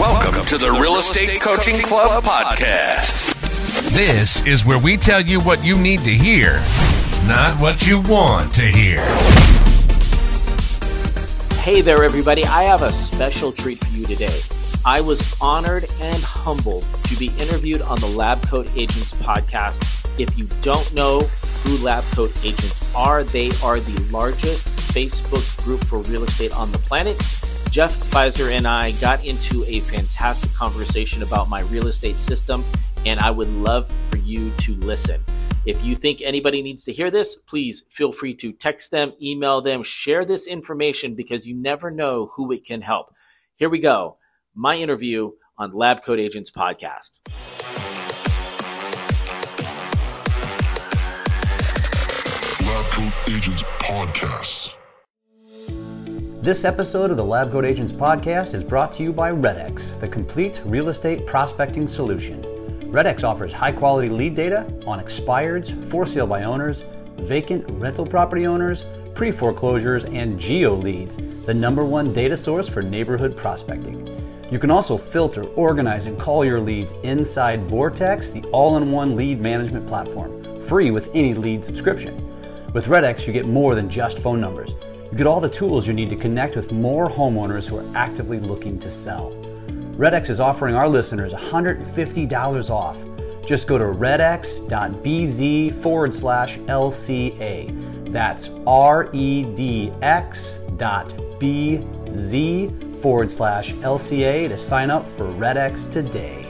Welcome to the Real Estate Coaching Club podcast. This is where we tell you what you need to hear, not what you want to hear. Hey there, everybody. I have a special treat for you today. I was honored and humbled to be interviewed on the Lab Coat Agents podcast. If you don't know who Lab Coat Agents are, they are the largest Facebook group for real estate on the planet. Jeff Pfizer and I got into a fantastic conversation about my real estate system, and I would love for you to listen. If you think anybody needs to hear this, please feel free to text them, email them, share this information because you never know who it can help. Here we go. My interview on Lab Coat Agents podcast. Lab Coat Agents podcast. This episode of the Lab Coat Agents podcast is brought to you by RedX, the complete real estate prospecting solution. RedX offers high-quality lead data on expireds, for sale by owners, vacant rental property owners, pre-foreclosures, and geo leads, the #1 data source for neighborhood prospecting. You can also filter, organize, and call your leads inside Vortex, the all-in-one lead management platform, free with any lead subscription. With RedX, you get more than just phone numbers. You get all the tools you need to connect with more homeowners who are actively looking to sell. RedX is offering our listeners $150 off. Just go to redx.bz/LCA. That's redx.bz/LCA to sign up for RedX today.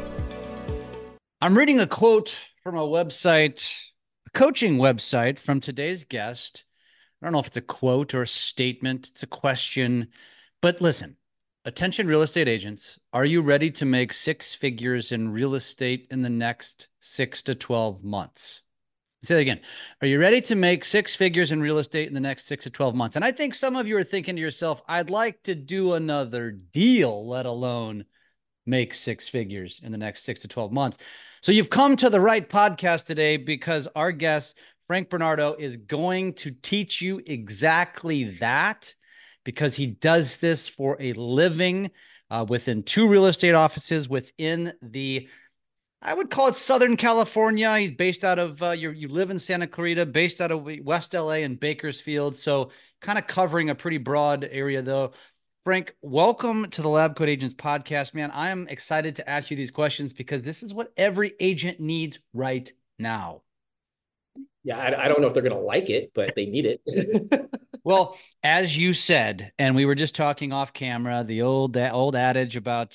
I'm reading a quote from a website, a coaching website from today's guest. I don't know if it's a quote or a statement. It's a question. But listen, attention real estate agents, are you ready to make six figures in real estate in the next 6 to 12 months? Say that again. Are you ready to make six figures in real estate in the next 6 to 12 months? And I think some of you are thinking to yourself, I'd like to do another deal, let alone make six figures in the next 6 to 12 months. So you've come to the right podcast today because our guest, Frank Bernardo, is going to teach you exactly that, because he does this for a living within 2 real estate offices within the, I would call it Southern California. He's based out of, you live in Santa Clarita, based out of West LA and Bakersfield. So kind of covering a pretty broad area though. Frank, welcome to the Lab Coat Agents podcast, man. I am excited to ask you these questions because this is what every agent needs right now. Yeah, I don't know if they're going to like it, but they need it. Well, as you said, and we were just talking off camera, the old adage about,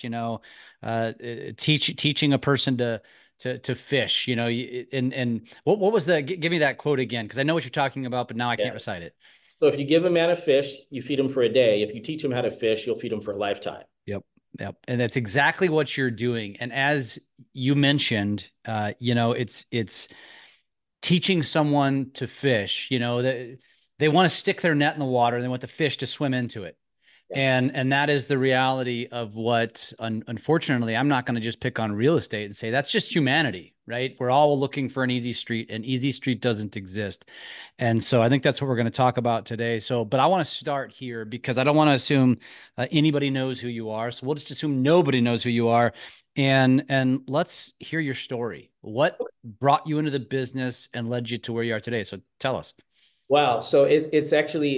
teaching a person to fish, and what was the, give me that quote again, because I know what you're talking about, but now I can't recite it. So if you give a man a fish, you feed him for a day. If you teach him how to fish, you'll feed him for a lifetime. Yep. And that's exactly what you're doing. And as you mentioned, it's teaching someone to fish, they want to stick their net in the water and they want the fish to swim into it. Yeah. And that is the reality of what, unfortunately, I'm not going to just pick on real estate and say that's just humanity, right? We're all looking for an easy street, and easy street doesn't exist. And so I think that's what we're going to talk about today. But I want to start here because I don't want to assume anybody knows who you are. So we'll just assume nobody knows who you are. And let's hear your story. What brought you into the business and led you to where you are today? So tell us. Wow. So it's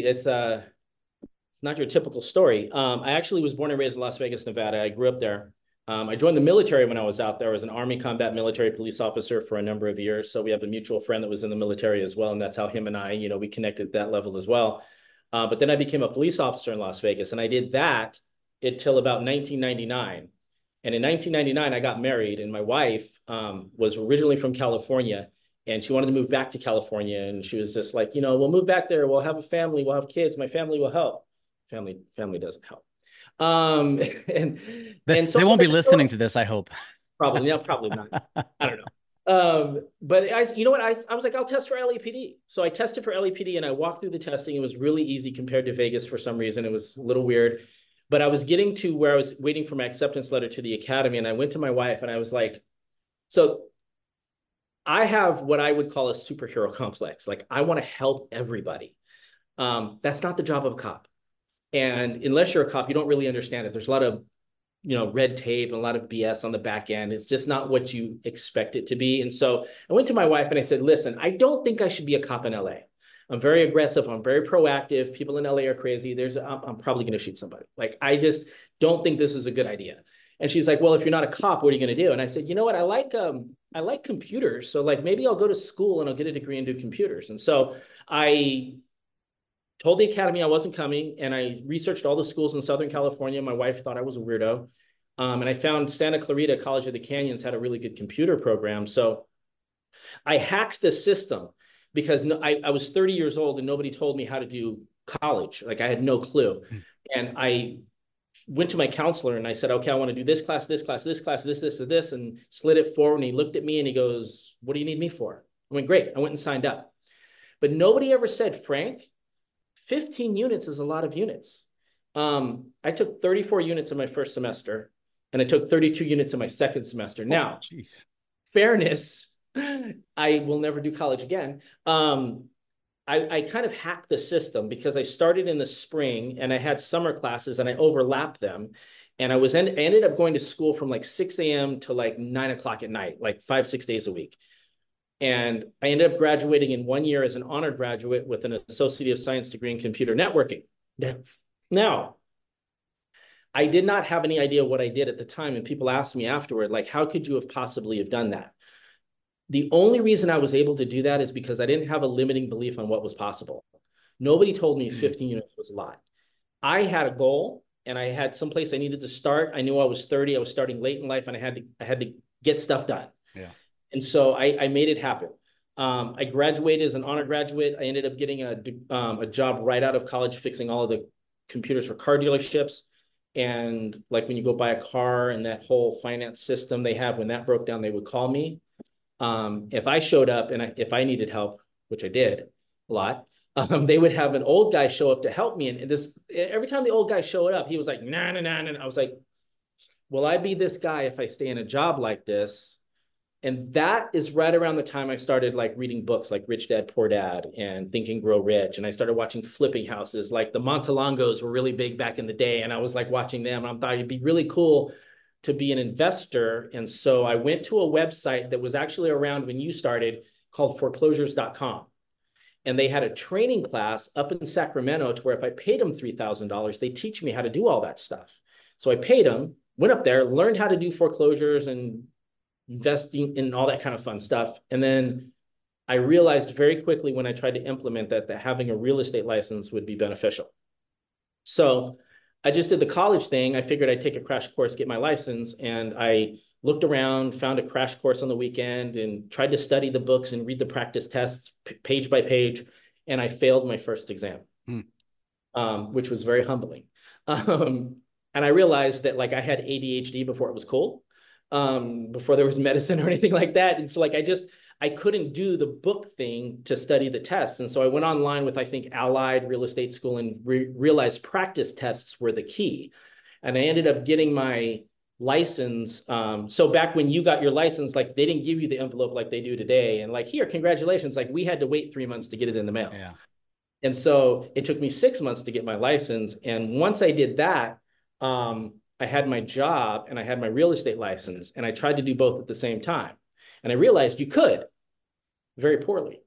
not your typical story. I actually was born and raised in Las Vegas, Nevada. I grew up there. I joined the military when I was out there. I was an Army combat military police officer for a number of years. So we have a mutual friend that was in the military as well. And that's how him and I, we connected at that level as well. But then I became a police officer in Las Vegas. And I did that until about 1999. And in 1999, I got married, and my wife was originally from California, and she wanted to move back to California. And she was just like, we'll move back there. We'll have a family. We'll have kids. My family will help. Family doesn't help. And so they won't be listening to this, I hope. Probably not. I don't know. But I was like, I'll test for LAPD. So I tested for LAPD, and I walked through the testing. It was really easy compared to Vegas for some reason. It was a little weird. But I was getting to where I was waiting for my acceptance letter to the academy, and I went to my wife and I was like, so I have what I would call a superhero complex. Like, I want to help everybody. That's not the job of a cop. And unless you're a cop, you don't really understand it. There's a lot of red tape and a lot of BS on the back end. It's just not what you expect it to be. And so I went to my wife and I said, listen, I don't think I should be a cop in LA. I'm very aggressive. I'm very proactive. People in LA are crazy. I'm probably going to shoot somebody. Like, I just don't think this is a good idea. And she's like, well, if you're not a cop, what are you going to do? And I said, you know what? I like computers. So like, maybe I'll go to school and I'll get a degree and do computers. And so I told the academy I wasn't coming, and I researched all the schools in Southern California. My wife thought I was a weirdo. And I found Santa Clarita College of the Canyons had a really good computer program. So I hacked the system because I was 30 years old and nobody told me how to do college. Like, I had no clue. And I went to my counselor and I said, okay, I want to do this class, this class, this class, this, and slid it forward. And he looked at me and he goes, what do you need me for? I went, great. I went and signed up. But nobody ever said, Frank, 15 units is a lot of units. I took 34 units in my first semester, and I took 32 units in my second semester. Now, fairness, I will never do college again. I kind of hacked the system because I started in the spring and I had summer classes and I overlapped them. And I ended up going to school from like 6 a.m. to like 9 o'clock at night, like 5-6 days a week. And I ended up graduating in 1 year as an honor graduate with an Associate of Science degree in computer networking. Now, I did not have any idea what I did at the time. And people asked me afterward, like, how could you have possibly have done that? The only reason I was able to do that is because I didn't have a limiting belief on what was possible. Nobody told me 15 units was a lot. I had a goal and I had someplace I needed to start. I knew I was 30. I was starting late in life and I had to get stuff done. Yeah. And so I made it happen. I graduated as an honor graduate. I ended up getting a job right out of college, fixing all of the computers for car dealerships. And like when you go buy a car and that whole finance system they have, when that broke down, they would call me. If I showed up and if I needed help, which I did a lot, they would have an old guy show up to help me. And every time the old guy showed up, he was like, nah. And I was like, will I be this guy if I stay in a job like this? And that is right around the time I started like reading books like Rich Dad, Poor Dad and Think and Grow Rich. And I started watching flipping houses. Like the Montelongos were really big back in the day. And I was like watching them. And I thought it'd be really cool to be an investor. And so I went to a website that was actually around when you started called foreclosures.com. And they had a training class up in Sacramento to where if I paid them $3,000, they teach me how to do all that stuff. So I paid them, went up there, learned how to do foreclosures and investing in all that kind of fun stuff. And then I realized very quickly when I tried to implement that having a real estate license would be beneficial. So I just did the college thing. I figured I'd take a crash course, get my license. And I looked around, found a crash course on the weekend and tried to study the books and read the practice tests page by page. And I failed my first exam, which was very humbling. And I realized that like I had ADHD before it was cool. Before there was medicine or anything like that. And so like, I couldn't do the book thing to study the tests. And so I went online with, I think, Allied Real Estate School and realized practice tests were the key. And I ended up getting my license. So back when you got your license, like they didn't give you the envelope like they do today. And like, here, congratulations. Like we had to wait 3 months to get it in the mail. Yeah. And so it took me 6 months to get my license. And once I did that, I had my job and I had my real estate license and I tried to do both at the same time. And I realized you could very poorly.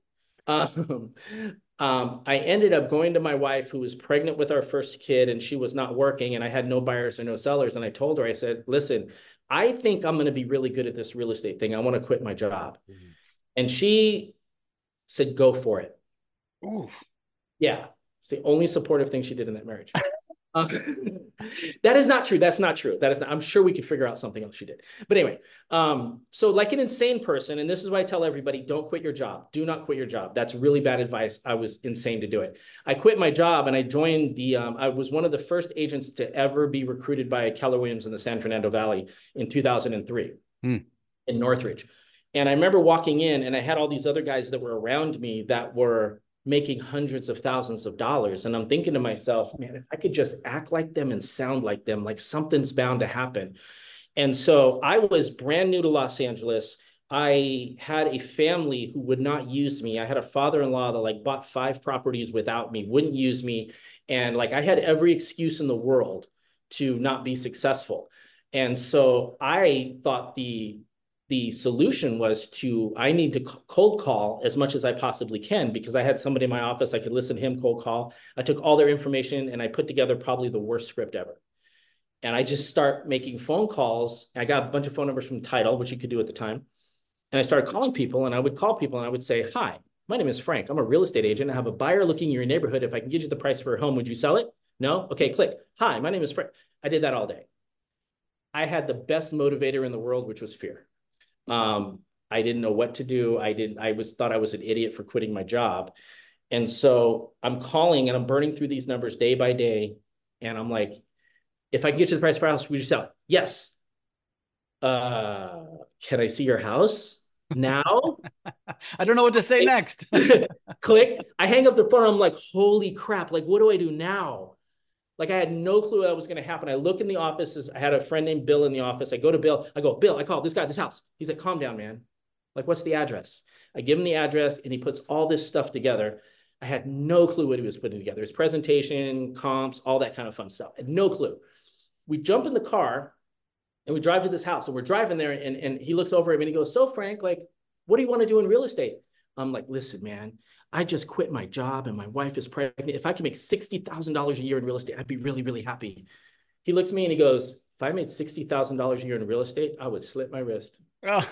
I ended up going to my wife who was pregnant with our first kid and she was not working and I had no buyers or no sellers. And I told her, I said, listen, I think I'm going to be really good at this real estate thing. I want to quit my job. Mm-hmm. And she said, go for it. Ooh. Yeah. It's the only supportive thing she did in that marriage. That is not true. That's not true. That is not, I'm sure we could figure out something else she did. But anyway, so like an insane person, and this is why I tell everybody, don't quit your job. Do not quit your job. That's really bad advice. I was insane to do it. I quit my job and I joined I was one of the first agents to ever be recruited by Keller Williams in the San Fernando Valley in 2003 in Northridge. And I remember walking in and I had all these other guys that were around me that were making hundreds of thousands of dollars. And I'm thinking to myself, man, if I could just act like them and sound like them, like something's bound to happen. And so I was brand new to Los Angeles. I had a family who would not use me. I had a father-in-law that like bought 5 properties without me, wouldn't use me. And like I had every excuse in the world to not be successful. And so I thought the solution was I need to cold call as much as I possibly can, because I had somebody in my office, I could listen to him cold call. I took all their information and I put together probably the worst script ever. And I just start making phone calls. I got a bunch of phone numbers from Tidal, which you could do at the time. And I started calling people, and I would call people and I would say, hi, my name is Frank. I'm a real estate agent. I have a buyer looking in your neighborhood. If I can get you the price for a home, would you sell it? No? Okay, click. Hi, my name is Frank. I did that all day. I had the best motivator in the world, which was fear. I didn't know what to do. Thought I was an idiot for quitting my job. And so I'm calling and I'm burning through these numbers day by day. And I'm like, if I can get you the price for a house, would you sell it? Yes. Can I see your house now? I don't know what to say next. Click. I hang up the phone. I'm like, holy crap. Like, what do I do now? Like, I had no clue that was going to happen. I look in the offices. I had a friend named Bill in the office. I go to Bill. I go, Bill, I call this guy, this house. He's like, calm down, man. Like, what's the address? I give him the address and he puts all this stuff together. I had no clue what he was putting together. His presentation, comps, all that kind of fun stuff. I had no clue. We jump in the car and we drive to this house, and we're driving there, and he looks over at me and he goes, so Frank, like, what do you want to do in real estate? I'm like, listen, man, I just quit my job and my wife is pregnant. If I can make $60,000 a year in real estate, I'd be really, really happy. He looks at me and he goes, if I made $60,000 a year in real estate, I would slit my wrist. Oh.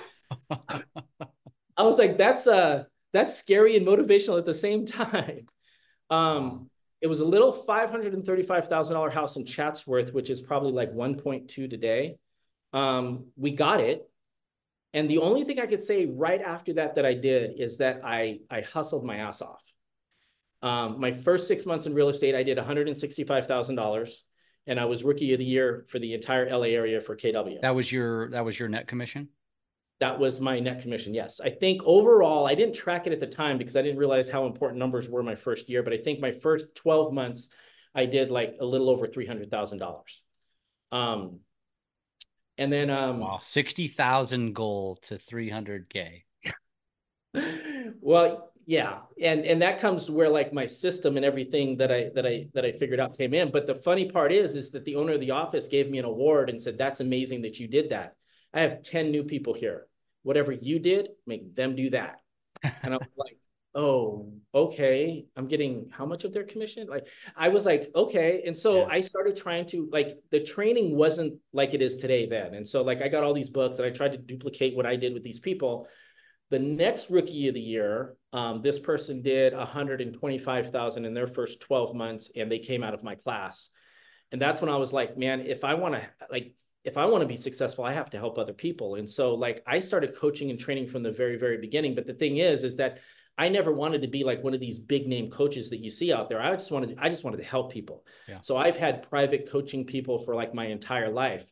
I was like, that's scary and motivational at the same time. It was a little $535,000 house in Chatsworth, which is probably like 1.2 today. We got it. And the only thing I could say right after that I did is that I hustled my ass off. My first 6 months in real estate, I did $165,000, and I was rookie of the year for the entire LA area for KW. That was your net commission? That was my net commission, yes. I think overall, I didn't track it at the time because I didn't realize how important numbers were my first year, but I think my first 12 months, I did like a little over $300,000. And then wow, 60,000 goal to 300K. Well, yeah, and that comes to where like my system and everything that I figured out came in. But the funny part is that the owner of the office gave me an award and said, "That's amazing that you did that. I have 10 new people here. Whatever you did, make them do that." And I was like, oh, okay. I'm getting how much of their commission? Like, I was like, okay. And so I started trying to, like, the training wasn't like it is today then. And so like, I got all these books and I tried to duplicate what I did with these people. The next rookie of the year, this person did 125,000 in their first 12 months, and they came out of my class. And that's when I was like, man, if I want to be successful, I have to help other people. And so like, I started coaching and training from the very, very beginning. But the thing is that I never wanted to be like one of these big name coaches that you see out there. I just wanted to help people. Yeah. So I've had private coaching people for like my entire life.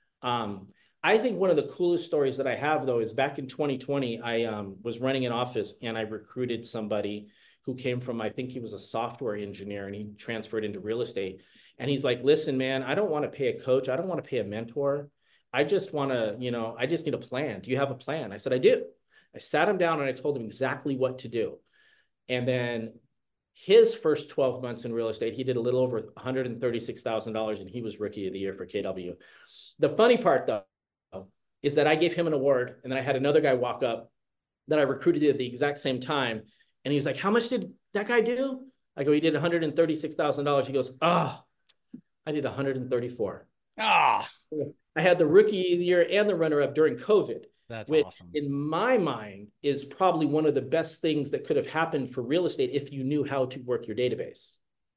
I think one of the coolest stories that I have though, is back in 2020, I was running an office and I recruited somebody who came from, I think he was a software engineer, and he transferred into real estate. And he's like, listen, man, I don't want to pay a coach. I don't want to pay a mentor. I just want to, I just need a plan. Do you have a plan? I said, I do. I sat him down and I told him exactly what to do. And then his first 12 months in real estate, he did a little over $136,000, and he was rookie of the year for KW. The funny part though, is that I gave him an award, and then I had another guy walk up that I recruited at the exact same time. And he was like, how much did that guy do? I go, he did $136,000. He goes, I did 134. I had the rookie of the year and the runner-up during COVID. That's awesome. In my mind, is probably one of the best things that could have happened for real estate if you knew how to work your database.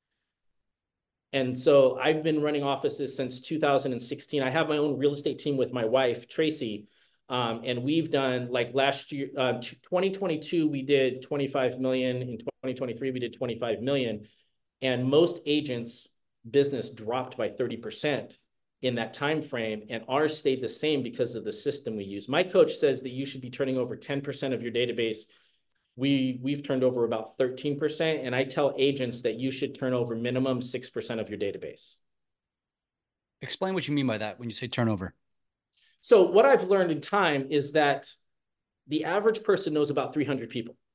And so I've been running offices since 2016. I have my own real estate team with my wife, Tracy. And we've done, like last year, 2022, we did 25 million. In 2023, we did 25 million. And most agents' business dropped by 30% in that time frame, and ours stayed the same because of the system we use. My coach says that you should be turning over 10% of your database. We've turned over about 13%, and I tell agents that you should turn over minimum 6% of your database. Explain what you mean by that when you say turnover. So what I've learned in time is that the average person knows about 300 people.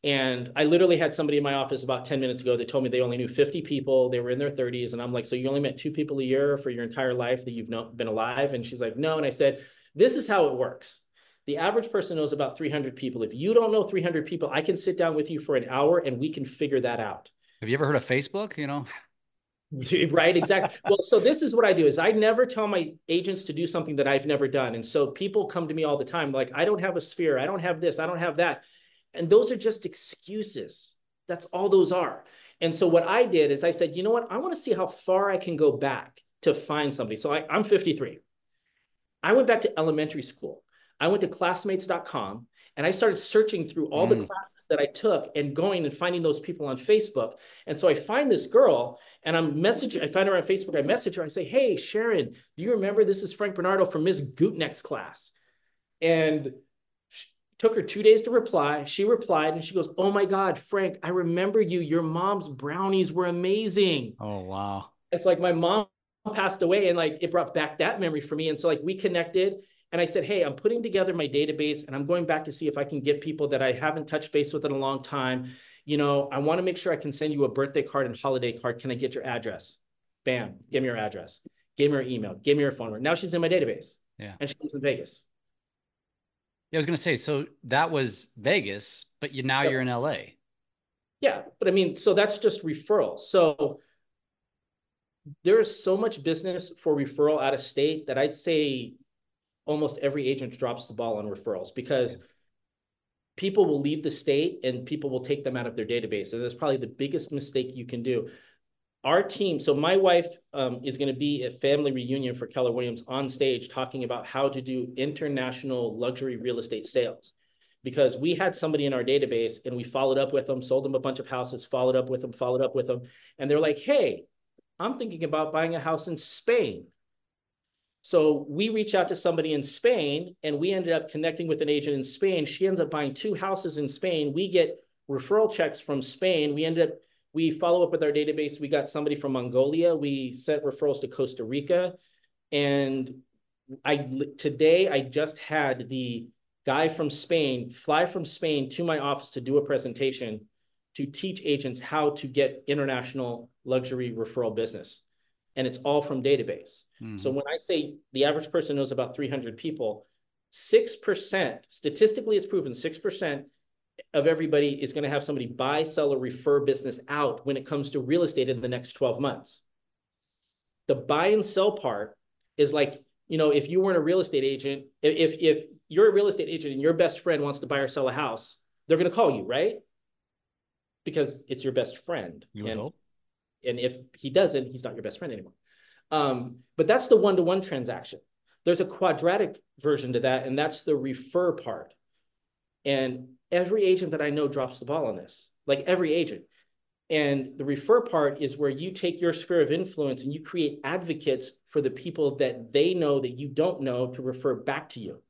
And I literally had somebody in my office about 10 minutes ago that told me they only knew 50 people. They were in their 30s. And I'm like, so you only met 2 people a year for your entire life that you've been alive? And she's like, no. And I said, this is how it works. The average person knows about 300 people. If you don't know 300 people, I can sit down with you for an hour and we can figure that out. Have you ever heard of Facebook? You know? Right, exactly. Well, so this is what I do is I never tell my agents to do something that I've never done. And so people come to me all the time, like, I don't have a sphere. I don't have this. I don't have that. And those are just excuses. That's all those are. And so what I did is I said, you know what? I want to see how far I can go back to find somebody. So I'm 53. I went back to elementary school. I went to classmates.com and I started searching through all the classes that I took and going and finding those people on Facebook. And so I find this girl and I find her on Facebook. I message her. I say, hey, Sharon, do you remember this is Frank Bernardo from Ms. Gutneck's class? And took her 2 days to reply. She replied and she goes, oh my God, Frank, I remember you. Your mom's brownies were amazing. Oh, wow. It's like my mom passed away and like it brought back that memory for me. And so like we connected and I said, hey, I'm putting together my database and I'm going back to see if I can get people that I haven't touched base with in a long time. You know, I want to make sure I can send you a birthday card and holiday card. Can I get your address? Bam, give me your address. Give me her email. Give me her phone number. Now she's in my database. Yeah. And she lives in Vegas. Yeah, I was going to say, so that was Vegas, but now you're in LA. Yeah. But I mean, so that's just referral. So there is so much business for referral out of state that I'd say almost every agent drops the ball on referrals because people will leave the state and people will take them out of their database. And that's probably the biggest mistake you can do. Our team, so my wife is going to be at family reunion for Keller Williams on stage talking about how to do international luxury real estate sales. Because we had somebody in our database and we followed up with them, sold them a bunch of houses, followed up with them. And they're like, hey, I'm thinking about buying a house in Spain. So we reach out to somebody in Spain and we ended up connecting with an agent in Spain. She ends up buying 2 houses in Spain. We get referral checks from Spain. We follow up with our database. We got somebody from Mongolia. We sent referrals to Costa Rica. And today I just had the guy from Spain fly from Spain to my office to do a presentation to teach agents how to get international luxury referral business. And it's all from database. Mm-hmm. So when I say the average person knows about 300 people, 6%, statistically it's proven 6% of everybody is going to have somebody buy, sell, or refer business out when it comes to real estate in the next 12 months. The buy and sell part is like, you know, if you weren't a real estate agent, if you're a real estate agent and your best friend wants to buy or sell a house, they're going to call you, right? Because it's your best friend. You would hope. And if he doesn't, he's not your best friend anymore. But that's the one-to-one transaction. There's a quadratic version to that, and that's the refer part. And every agent that I know drops the ball on this, like every agent. And the refer part is where you take your sphere of influence and you create advocates for the people that they know that you don't know to refer back to you.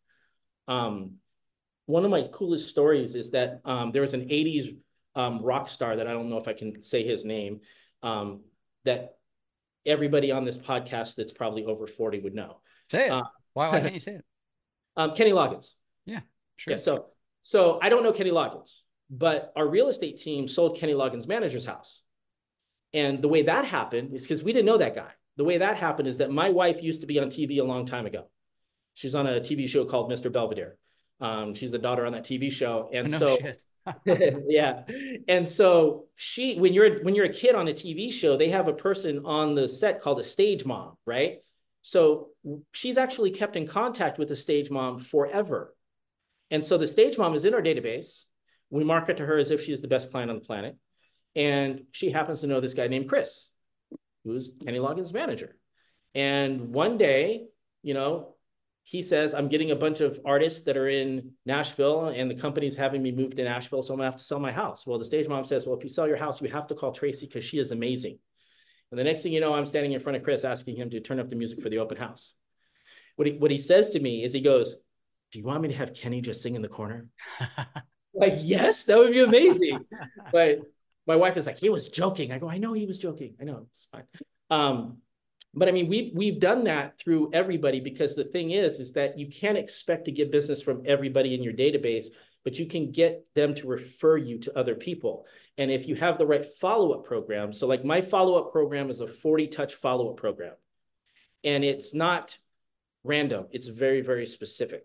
One of my coolest stories is that there was an 80s rock star that I don't know if I can say his name, that everybody on this podcast that's probably over 40 would know. Say it. Why can't you say it? Kenny Loggins. Yeah, sure. Yeah, so I don't know Kenny Loggins, but our real estate team sold Kenny Loggins' manager's house. And the way that happened is because we didn't know that guy. The way that happened is that my wife used to be on TV a long time ago. She was on a TV show called Mr. Belvedere. She's the daughter on that TV show. And so, yeah. And so when you're a kid on a TV show, they have a person on the set called a stage mom, right? So she's actually kept in contact with the stage mom forever. And so the stage mom is in our database. We market to her as if she's the best client on the planet. And she happens to know this guy named Chris, who's Kenny Loggins' manager. And one day, you know, he says, I'm getting a bunch of artists that are in Nashville and the company's having me move to Nashville, so I'm gonna have to sell my house. Well, the stage mom says, well, if you sell your house, you have to call Tracy because she is amazing. And the next thing you know, I'm standing in front of Chris asking him to turn up the music for the open house. What he says to me is he goes, do you want me to have Kenny just sing in the corner? Like, yes, that would be amazing. But my wife is like, he was joking. I go, I know he was joking. I know, it's fine. But I mean, we've done that through everybody because the thing is that you can't expect to get business from everybody in your database but you can get them to refer you to other people. And if you have the right follow-up program, so like my follow-up program is a 40-touch follow-up program. And it's not random. It's very, very specific.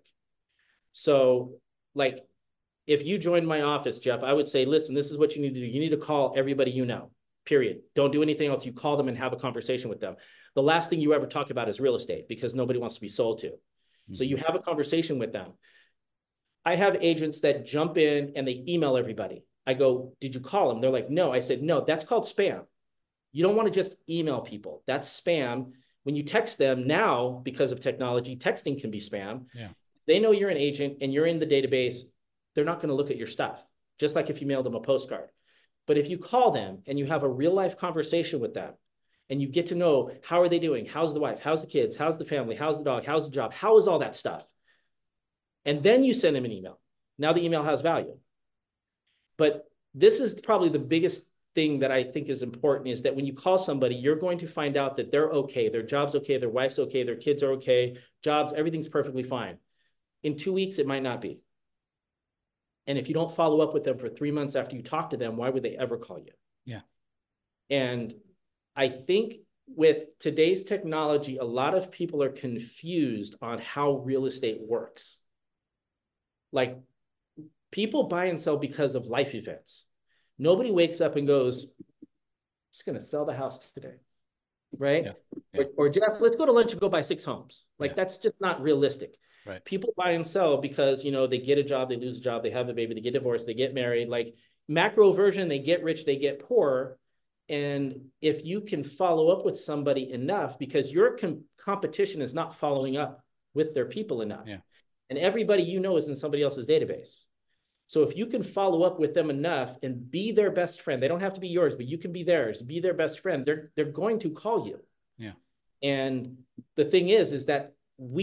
So like if you joined my office, Jeff, I would say, listen, this is what you need to do. You need to call everybody you know, period. Don't do anything else. You call them and have a conversation with them. The last thing you ever talk about is real estate because nobody wants to be sold to. Mm-hmm. So you have a conversation with them. I have agents that jump in and they email everybody. I go, did you call them? They're like, no. I said, no, that's called spam. You don't want to just email people. That's spam. When you text them now, because of technology, texting can be spam. Yeah. They know you're an agent and you're in the database. They're not going to look at your stuff, just like if you mailed them a postcard. But if you call them and you have a real life conversation with them and you get to know how are they doing? How's the wife? How's the kids? How's the family? How's the dog? How's the job? How is all that stuff? And then you send them an email. Now the email has value. But this is probably the biggest thing that I think is important is that when you call somebody, you're going to find out that they're okay. Their job's okay. Their wife's okay. Their kids are okay. Jobs, everything's perfectly fine. In 2 weeks, it might not be. And if you don't follow up with them for 3 months after you talk to them, why would they ever call you? Yeah. And I think with today's technology, a lot of people are confused on how real estate works. Like people buy and sell because of life events. Nobody wakes up and goes, I'm just going to sell the house today. Right? Yeah. Yeah. Or Jeff, let's go to lunch and go buy 6 homes. Like that's just not realistic. Right. People buy and sell because, you know, they get a job, they lose a job, they have a baby, they get divorced, they get married. Like macro version, they get rich, they get poor. And if you can follow up with somebody enough, because your competition is not following up with their people enough. Yeah. And everybody you know is in somebody else's database. So if you can follow up with them enough and be their best friend, they don't have to be yours, but you can be theirs, be their best friend. They're going to call you. Yeah. And the thing is that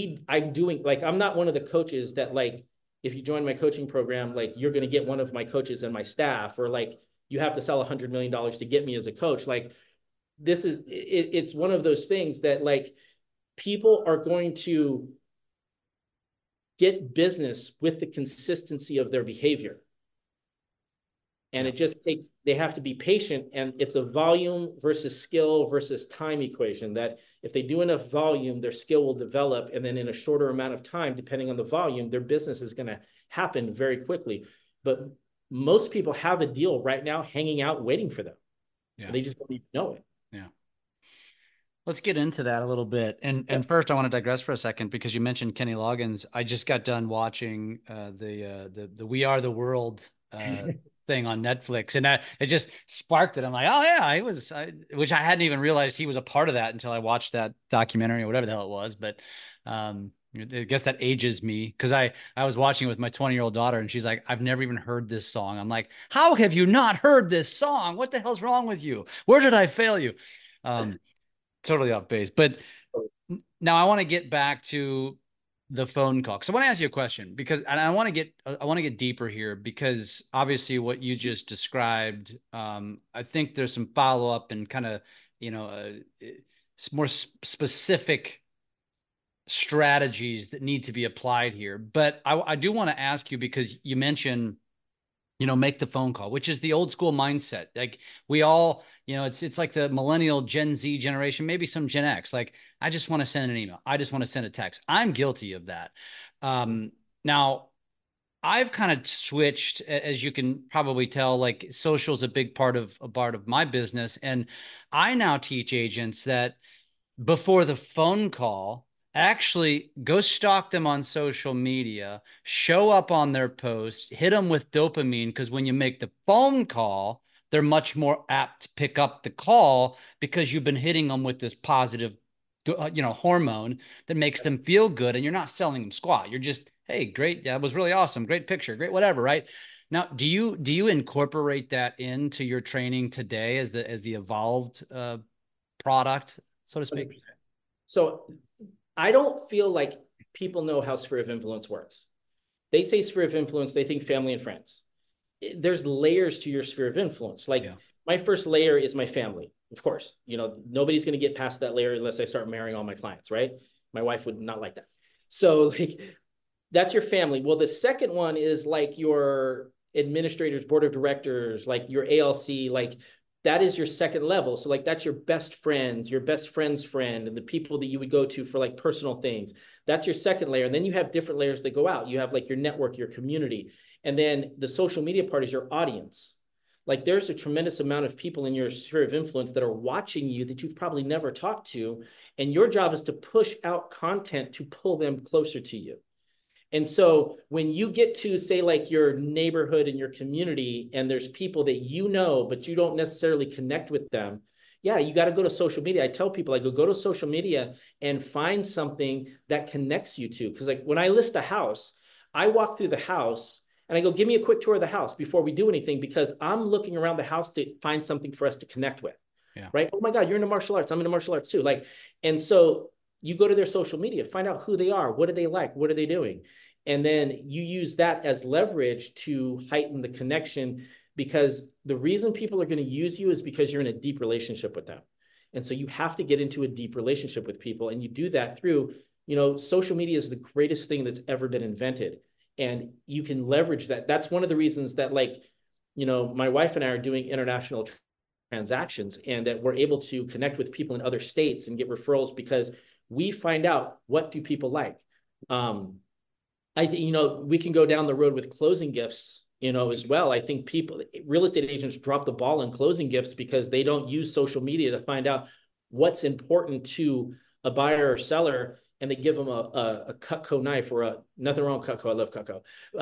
I'm not one of the coaches that like, if you join my coaching program, like you're going to get one of my coaches and my staff, or like you have to sell $100 million to get me as a coach. Like it's one of those things that like people are going to get business with the consistency of their behavior. And it just takes, they have to be patient, and it's a volume versus skill versus time equation that if they do enough volume, their skill will develop. And then in a shorter amount of time, depending on the volume, their business is going to happen very quickly. But most people have a deal right now hanging out, waiting for them. Yeah. They just don't even know it. Yeah. Let's get into that a little bit. And first I want to digress for a second because you mentioned Kenny Loggins. I just got done watching the We Are the World thing on Netflix, and it just sparked it. I'm like, oh yeah, which I hadn't even realized he was a part of that until I watched that documentary or whatever the hell it was. But I guess that ages me because I was watching it with my 20-year-old daughter, and she's like, I've never even heard this song. I'm like, how have you not heard this song? What the hell's wrong with you? Where did I fail you? Totally off base. But now I want to get back to the phone call. So I want to ask you a question because, and I want to get deeper here because obviously what you just described, I think there's some follow-up and kind of, more specific strategies that need to be applied here. But I do want to ask you, because you mentioned, make the phone call, which is the old school mindset. Like we all, it's like the millennial Gen Z generation, maybe some Gen X. Like, I just want to send an email. I just want to send a text. I'm guilty of that. Now I've kind of switched, as you can probably tell, like social is a big part of my business. And I now teach agents that before the phone call, actually go stalk them on social media, show up on their posts, hit them with dopamine. Because when you make the phone call, they're much more apt to pick up the call because you've been hitting them with this positive, hormone that makes them feel good. And you're not selling them squat. You're just, hey, great. That was really awesome. Great picture. Great, whatever. Right. Now, do you incorporate that into your training today as the evolved product, so to speak? 100%. So I don't feel like people know how sphere of influence works. They say sphere of influence, they think family and friends. There's layers to your sphere of influence. Like my first layer is my family. Of course, nobody's going to get past that layer unless I start marrying all my clients, right? My wife would not like that. So like That's your family. Well, the second one is like your administrators, board of directors, like your ALC, like that is your second level. So like that's your best friends, your best friend's friend, and the people that you would go to for like personal things. That's your second layer. And then you have different layers that go out. You have like your network, your community. And then the social media part is your audience. Like there's a tremendous amount of people in your sphere of influence that are watching you that you've probably never talked to. And your job is to push out content to pull them closer to you. And so when you get to say like your neighborhood and your community, and there's people that you know, but you don't necessarily connect with them, yeah, you got to go to social media. I tell people, I go to social media and find something that connects you to. Because like when I list a house, I walk through the house and I go, give me a quick tour of the house before we do anything, because I'm looking around the house to find something for us to connect with. Yeah. Right. Oh my God, you're into martial arts. I'm into martial arts too. Like, and so you go to their social media, find out who they are. What do they like? What are they doing? And then you use that as leverage to heighten the connection, because the reason people are going to use you is because you're in a deep relationship with them. And so you have to get into a deep relationship with people. And you do that through, social media is the greatest thing that's ever been invented. And you can leverage that. That's one of the reasons that my wife and I are doing international transactions, and that we're able to connect with people in other states and get referrals, because we find out, what do people like? I think, we can go down the road with closing gifts, as well. I think real estate agents drop the ball in closing gifts because they don't use social media to find out what's important to a buyer or seller. And they give them a Cutco knife, or nothing wrong with Cutco. I love Cutco.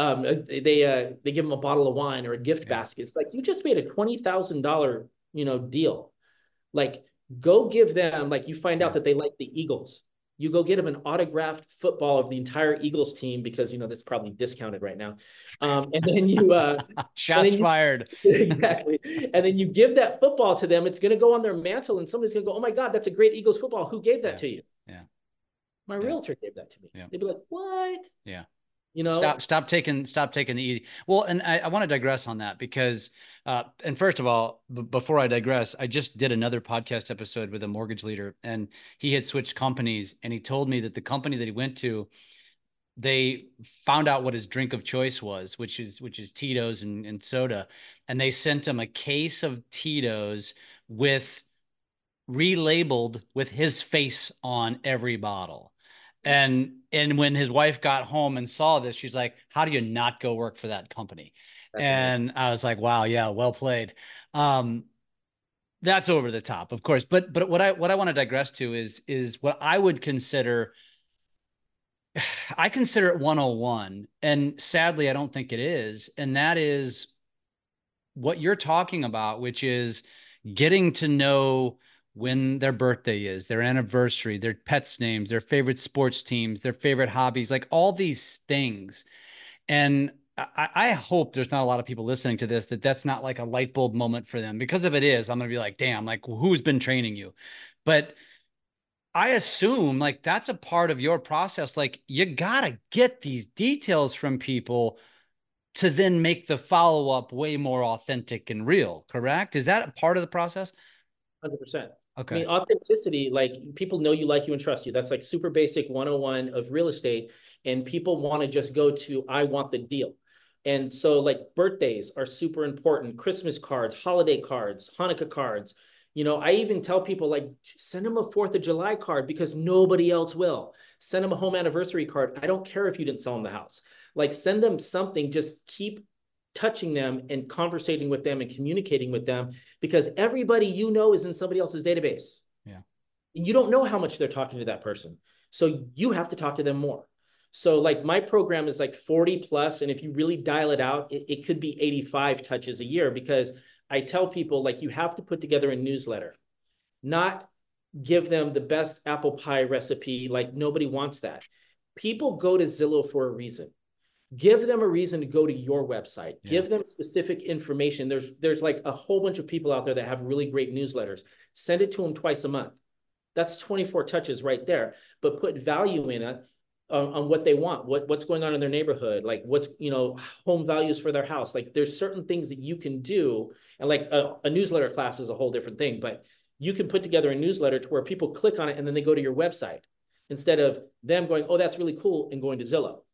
They give them a bottle of wine or a gift basket. It's like, you just made a $20,000, deal. Like, go give them, like, you find out that they like the Eagles. You go get them an autographed football of the entire Eagles team, because, that's probably discounted right now. And then you... Shots fired. Exactly. And then you give that football to them. It's going to go on their mantle, and somebody's going to go, oh my God, that's a great Eagles football. Who gave that to you? Yeah. My realtor gave that to me. Yeah. They'd be like, what? Yeah. Stop taking the easy. Well, and I want to digress on that, because, and first of all, before I digress, I just did another podcast episode with a mortgage leader, and he had switched companies, and he told me that the company that he went to, they found out what his drink of choice was, which is Tito's and soda. And they sent him a case of Tito's relabeled with his face on every bottle. And when his wife got home and saw this, she's like, how do you not go work for that company? And I was like, wow, yeah, well played. That's over the top, of course. But what I want to digress to is what I would consider, I consider it 101. And sadly, I don't think it is. And that is what you're talking about, which is getting to know when their birthday is, their anniversary, their pets' names, their favorite sports teams, their favorite hobbies, like all these things. And I hope there's not a lot of people listening to this that's not like a light bulb moment for them, because if it is, I'm going to be like, damn, like, who's been training you? But I assume like that's a part of your process. Like, you got to get these details from people to then make the follow-up way more authentic and real, correct? Is that a part of the process? 100%. Okay. I mean, authenticity, like, people know you, like you, and trust you. That's like super basic 101 of real estate. And people want to just go to, I want the deal. And so like birthdays are super important. Christmas cards, holiday cards, Hanukkah cards. I even tell people, like, send them a 4th of July card, because nobody else will. Send them a home anniversary card. I don't care if you didn't sell them the house. Like, send them something. Just keep touching them and conversating with them and communicating with them, because everybody is in somebody else's database. Yeah. And you don't know how much they're talking to that person. So you have to talk to them more. So like my program is like 40 plus. And if you really dial it out, it could be 85 touches a year, because I tell people, like, you have to put together a newsletter, not give them the best apple pie recipe. Like, nobody wants that. People go to Zillow for a reason. Give them a reason to go to your website. Yeah. Give them specific information. There's like a whole bunch of people out there that have really great newsletters. Send it to them twice a month. That's 24 touches right there. But put value in it on what they want, what's going on in their neighborhood, like what's, home values for their house. Like, there's certain things that you can do. And like a newsletter class is a whole different thing, but you can put together a newsletter to where people click on it and then they go to your website, instead of them going, oh, that's really cool, and going to Zillow. Yeah.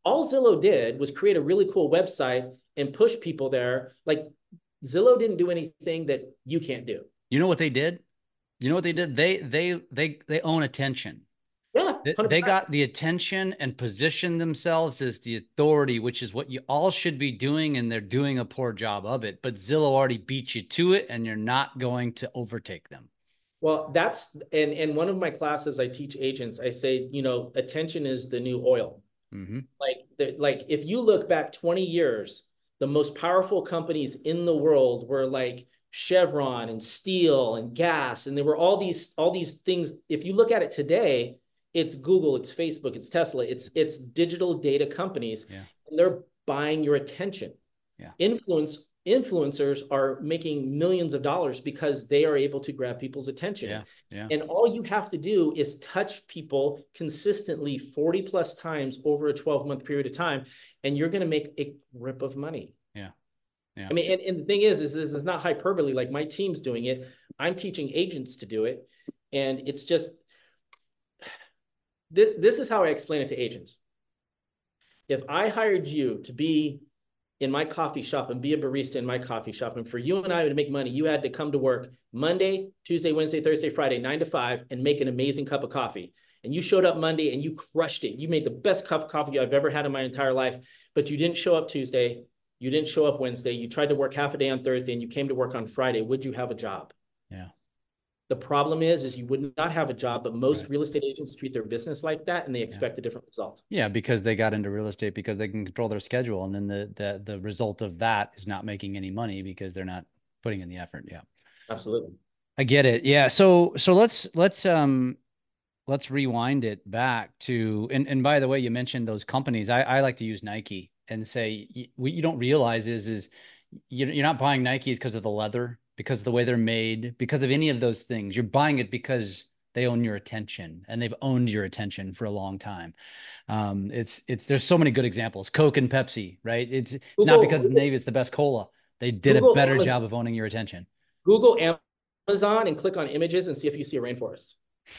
All Zillow did was create a really cool website and push people there. Like Zillow didn't do anything that you can't do. You know what they did? You know what they did? They own attention. Yeah, 100%. They got the attention and positioned themselves as the authority, which is what you all should be doing, and they're doing a poor job of it. But Zillow already beat you to it, and you're not going to overtake them. Well, that's in one of my classes, I teach agents. I say, attention is the new oil. Mm-hmm. Like if you look back 20 years, the most powerful companies in the world were like Chevron and steel and gas, and there were all these things. If you look at it today, it's Google, it's Facebook, it's Tesla, it's digital data companies, and they're buying your attention. Yeah. Influencers are making millions of dollars because they are able to grab people's attention. Yeah. Yeah. And all you have to do is touch people consistently 40 plus times over a 12-month period of time, and you're going to make a grip of money. Yeah. Yeah. I mean, and the thing is this is not hyperbole. Like my team's doing it. I'm teaching agents to do it. And it's just, this is how I explain it to agents. If I hired you to be in my coffee shop and be a barista in my coffee shop, and for you and I to make money, you had to come to work Monday, Tuesday, Wednesday, Thursday, Friday, 9 to 5, and make an amazing cup of coffee. And you showed up Monday and you crushed it. You made the best cup of coffee I've ever had in my entire life, but you didn't show up Tuesday. You didn't show up Wednesday. You tried to work half a day on Thursday and you came to work on Friday. Would you have a job? Yeah. The problem is you would not have a job, but most real estate agents treat their business like that, and they expect a different result. Yeah, because they got into real estate because they can control their schedule, and then the result of that is not making any money because they're not putting in the effort. Yeah, absolutely. I get it. Yeah, so let's rewind it back to and by the way, you mentioned those companies. I like to use Nike and say what you don't realize is you're not buying Nikes because of the leather, because of the way they're made, because of any of those things. You're buying it because they own your attention, and they've owned your attention for a long time. There's so many good examples. Coke and Pepsi, right? It's not because Navy is the best cola. They did a better job of owning your attention. Google Amazon and click on images and see if you see a rainforest.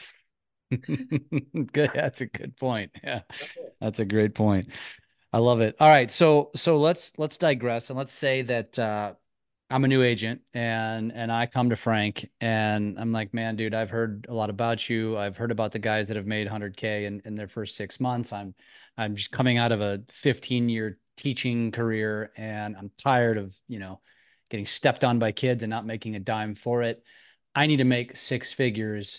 Good. That's a good point. Yeah, that's a great point. I love it. All right. So let's digress, and let's say that, I'm a new agent and I come to Frank and I'm like, man, dude, I've heard a lot about you. I've heard about the guys that have made 100K in their first 6 months. I'm just coming out of a 15-year teaching career, and I'm tired of, getting stepped on by kids and not making a dime for it. I need to make 6 figures.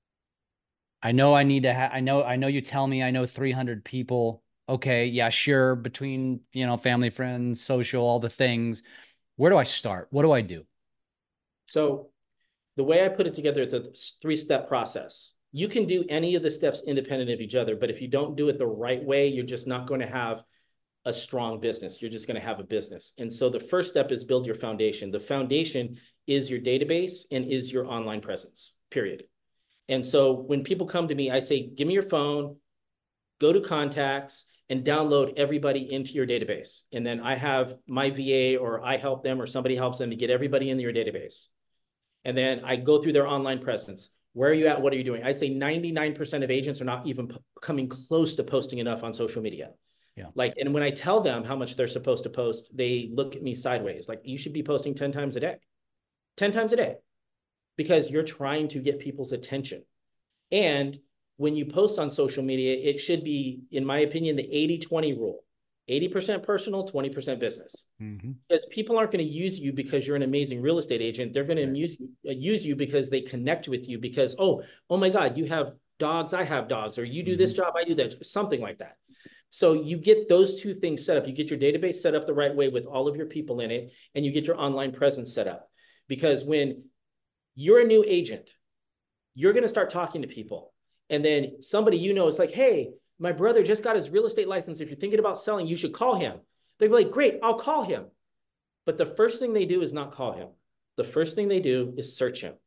I know I need to I know you tell me I know 300 people. Okay. Yeah, sure. Between, family, friends, social, all the things. Where do I start? What do I do? So the way I put it together, it's a 3-step process. You can do any of the steps independent of each other, but if you don't do it the right way, you're just not going to have a strong business. You're just going to have a business. And so the first step is build your foundation. The foundation is your database and is your online presence, period. And so when people come to me, I say, give me your phone, go to contacts, and download everybody into your database. And then I have my VA, or I help them, or somebody helps them to get everybody into your database. And then I go through their online presence. Where are you at? What are you doing? I'd say 99% of agents are not even coming close to posting enough on social media. Yeah. And when I tell them how much they're supposed to post, they look at me sideways. Like, you should be posting 10 times a day, 10 times a day, because you're trying to get people's attention. And when you post on social media, it should be, in my opinion, the 80-20 rule. 80% personal, 20% business. Mm-hmm. Because people aren't going to use you because you're an amazing real estate agent. They're going to use you because they connect with you because, oh my God, you have dogs, I have dogs, or you do this job, I do that, something like that. So you get those 2 things set up. You get your database set up the right way with all of your people in it, and you get your online presence set up. Because when you're a new agent, you're going to start talking to people. And then somebody is like, hey, my brother just got his real estate license. If you're thinking about selling, you should call him. They'd be like, great, I'll call him. But the first thing they do is not call him. The first thing they do is search him.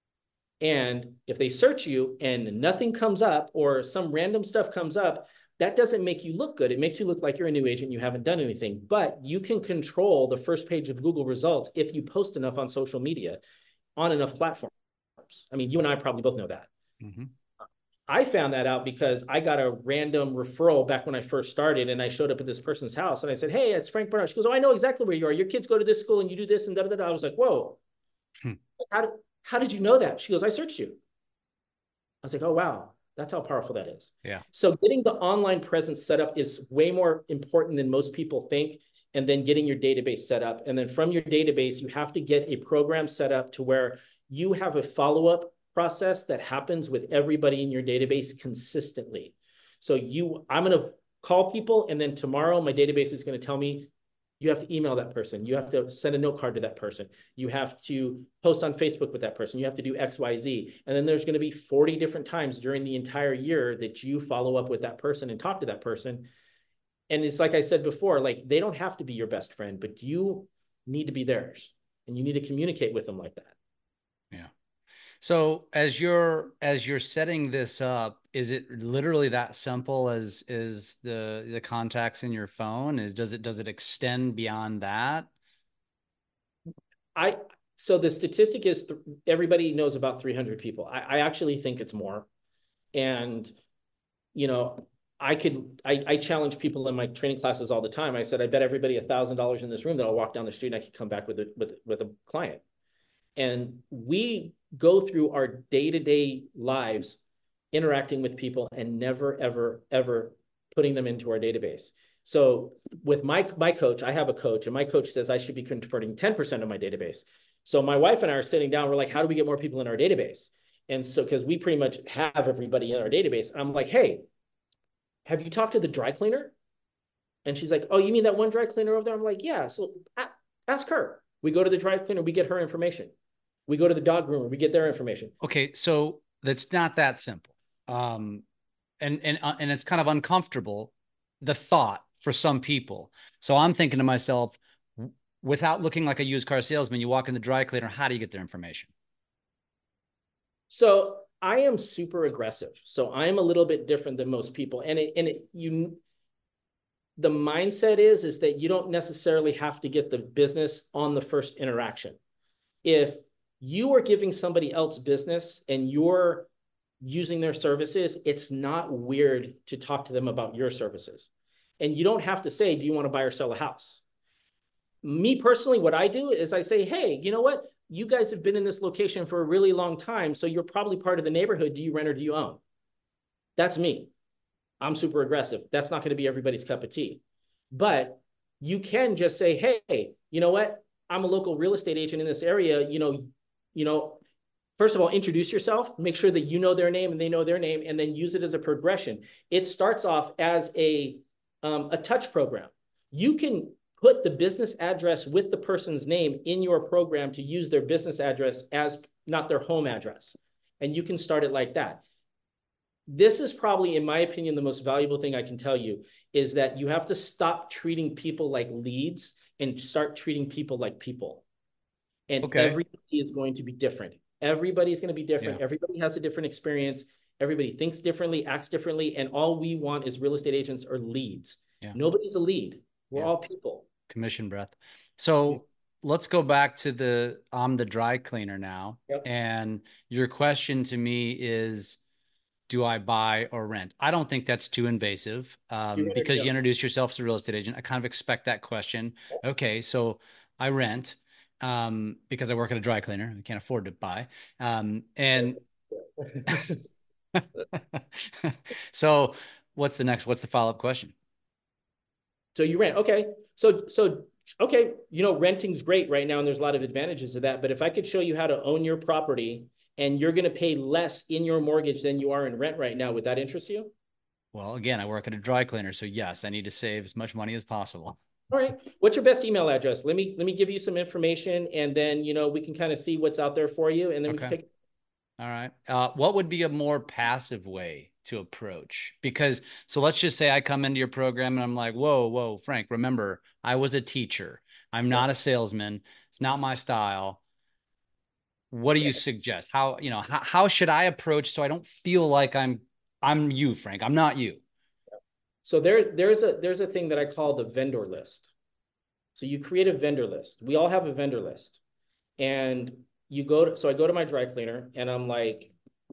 And if they search you and nothing comes up, or some random stuff comes up, that doesn't make you look good. It makes you look like you're a new agent. You haven't done anything. But you can control the first page of Google results if you post enough on social media, on enough platforms. I mean, you and I probably both know that. Mm-hmm. I found that out because I got a random referral back when I first started, and I showed up at this person's house and I said, "Hey, it's Frank Bernard." She goes, "Oh, I know exactly where you are. Your kids go to this school and you do this and da da da." I was like, "Whoa, Hmm. how did you know that?" She goes, "I searched you." I was like, "Oh, wow. That's how powerful that is." Yeah. So getting the online presence set up is way more important than most people think. And then getting your database set up. And then from your database, you have to get a program set up to where you have a follow-up process that happens with everybody in your database consistently. So I'm going to call people, and then tomorrow my database is going to tell me you have to email that person. You have to send a note card to that person. You have to post on Facebook with that person. You have to do X, Y, Z. And then there's going to be 40 different times during the entire year that you follow up with that person and talk to that person. And it's like I said before, like they don't have to be your best friend, but you need to be theirs, and you need to communicate with them like that. Yeah. So as you're setting this up, is it literally that simple as the contacts in your phone? Does it extend beyond that? So the statistic is everybody knows about 300 people. I actually think it's more. And, you know, I challenge people in my training classes all the time. I said, I bet everybody $1,000 in this room that I'll walk down the street and I could come back with a client. And we go through our day-to-day lives interacting with people and never, ever, ever putting them into our database. So with my coach, I have a coach, and my coach says I should be converting 10% of my database. So my wife and I are sitting down. We're like, how do we get more people in our database? And so, because we pretty much have everybody in our database, I'm like, hey, have you talked to the dry cleaner? And she's like, oh, you mean that one dry cleaner over there? I'm like, yeah. So ask her. We go to the dry cleaner, we get her information. We go to the dog groomer, we get their information. Okay, so that's not that simple. And it's kind of uncomfortable, the thought for some people. So I'm thinking to myself, without looking like a used car salesman, you walk in the dry cleaner, how do you get their information? So I am super aggressive. So I'm a little bit different than most people. The mindset is that you don't necessarily have to get the business on the first interaction. If you are giving somebody else business and you're using their services, it's not weird to talk to them about your services. And you don't have to say, do you want to buy or sell a house? Me personally, what I do is I say, hey, you know what? You guys have been in this location for a really long time, so you're probably part of the neighborhood. Do you rent or do you own? That's me. I'm super aggressive. That's not going to be everybody's cup of tea. But you can just say, hey, you know what? I'm a local real estate agent in this area. First of all, introduce yourself, make sure that you know their name and they know their name, and then use it as a progression. It starts off as a touch program. You can put the business address with the person's name in your program to use their business address as not their home address. And you can start it like that. This is probably, in my opinion, the most valuable thing I can tell you is that you have to stop treating people like leads and start treating people like people. And everybody is going to be different. Everybody's going to be different. Yeah. Everybody has a different experience. Everybody thinks differently, acts differently. And all we want is real estate agents or leads. Yeah. Nobody's a lead. We're all people. Commission breath. So let's go back to I'm the dry cleaner now. Yep. And your question to me is, do I buy or rent? I don't think that's too invasive because you introduce yourself as a real estate agent. I kind of expect that question. Okay, so I rent because I work at a dry cleaner. I can't afford to buy. So what's the follow-up question? So you rent. Okay. So okay, renting's great right now, and there's a lot of advantages to that. But if I could show you how to own your property and you're going to pay less in your mortgage than you are in rent right now, would that interest you? Well, again, I work at a dry cleaner, so yes, I need to save as much money as possible. All right. What's your best email address? Let me give you some information, and then, we can kind of see what's out there for you, and then we can take it. All right. What would be a more passive way to approach? Because, so let's just say I come into your program and I'm like, whoa, Frank, remember, I was a teacher. I'm not a salesman. It's not my style. What do you suggest? How should I approach so I don't feel like I'm you, Frank? I'm not you. So there's a thing that I call the vendor list. So you create a vendor list. We all have a vendor list. And I go to my dry cleaner and I'm like,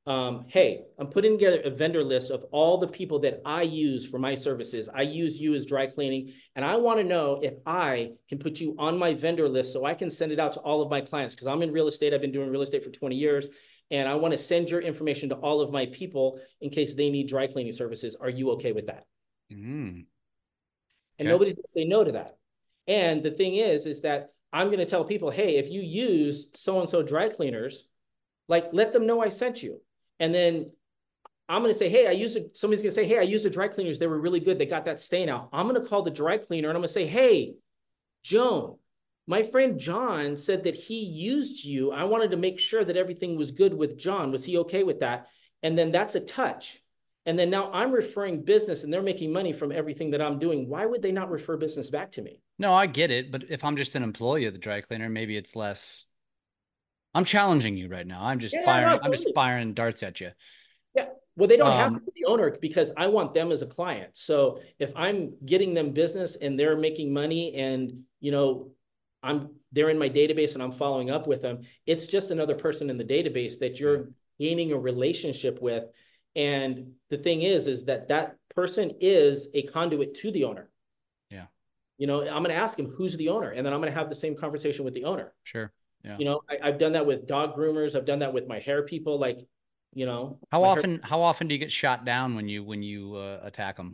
hey, I'm putting together a vendor list of all the people that I use for my services. I use you as dry cleaning, and I want to know if I can put you on my vendor list so I can send it out to all of my clients, because I'm in real estate. I've been doing real estate for 20 years, and I want to send your information to all of my people in case they need dry cleaning services. Are you okay with that? Mm. And nobody's going to say no to that. And the thing is that I'm going to tell people, hey, if you use so-and-so dry cleaners, like, let them know I sent you. And then I'm going to say, hey, somebody's going to say, hey, I used the dry cleaners. They were really good. They got that stain out. I'm going to call the dry cleaner and I'm going to say, hey, Joan, my friend John said that he used you. I wanted to make sure that everything was good with John. Was he okay with that? And then that's a touch. And then now I'm referring business and they're making money from everything that I'm doing. Why would they not refer business back to me? No, I get it. But if I'm just an employee of the dry cleaner, maybe it's less. I'm challenging you right now. I'm just firing darts at you. Yeah. Well, they don't have to be the owner, because I want them as a client. So if I'm getting them business and they're making money and, they're in my database and I'm following up with them, it's just another person in the database that you're gaining a relationship with. And the thing is that person is a conduit to the owner. Yeah. I'm going to ask him, who's the owner? And then I'm going to have the same conversation with the owner. Sure. Yeah. I've done that with dog groomers. I've done that with my hair people. Like, how often do you get shot down when you attack them?